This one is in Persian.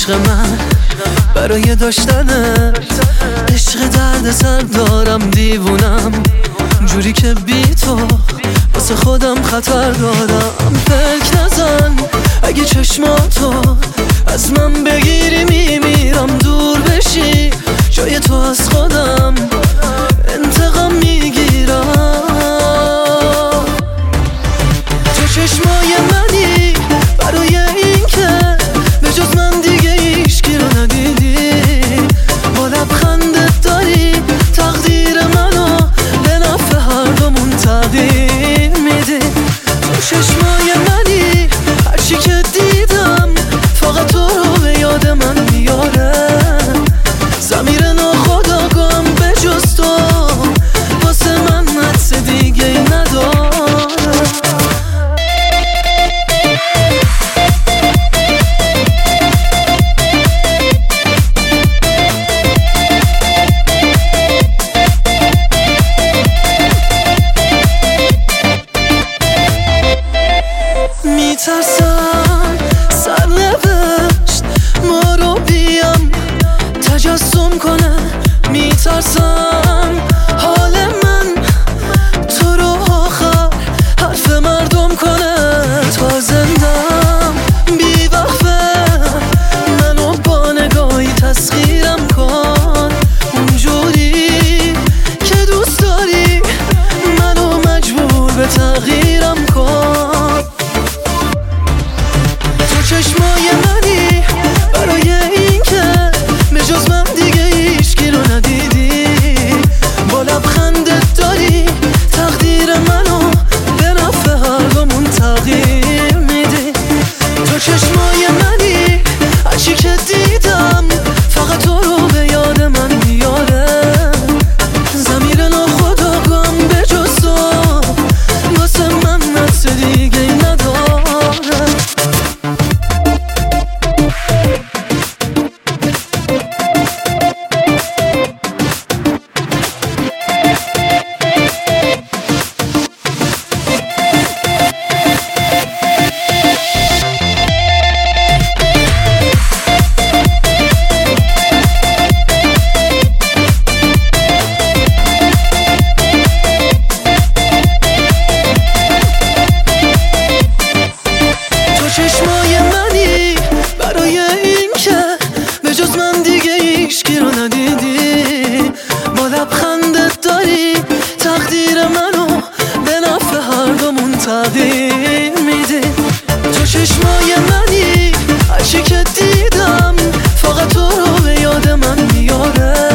عشق من برای داشتنه، عشق درد سر دارم، دیوونم جوری که بی تو واسه خودم خطر دارم. فکر نزن اگه چشماتو از من بگیری میمیرم، دور بشی جای تو از خودم انتقام میگیرم. تو چشمای منی برای این که به جز من دیگه هیچکی رو ندیدی، با لبخندت داری تقدیر منو به نفع هر دومون تغییر میدی. تو چشمای منی هرچی که دیدم فقط تو رو به یاد من میاره، ضمیر ناخودآگاهم به جز تو واسه من حدس دیگه نداره. میترسم سرنوشت ما رو بیام تجسم کنه، میترسم حال من تو رو آخر حرف مردم کنه. تا زندم بی وقفه منو با نگاهی تسخیرم کن، اونجوری که دوست داری منو مجبور به تغییرم کن. چشمای منی برای این که به جز من دیگه هیچکی رو ندیدی، با لبخندت داری تقدیر منو به نفع هر دومون تغییر میدی. تو چشمای منی هرچی که دیدم فقط تو رو به یاد من میاره، ضمیر ناخودآگاهم به جز تو واسه من حدس دیگه نداره. چشمای منی برای این که به جز من دیگه هیچکی رو ندیدی، با لبخندت داری تقدیر منو به نفع هر دومون تغییر میدی. تو چشمای منی هرچی که دیدم فقط تو رو به یاد من میاره،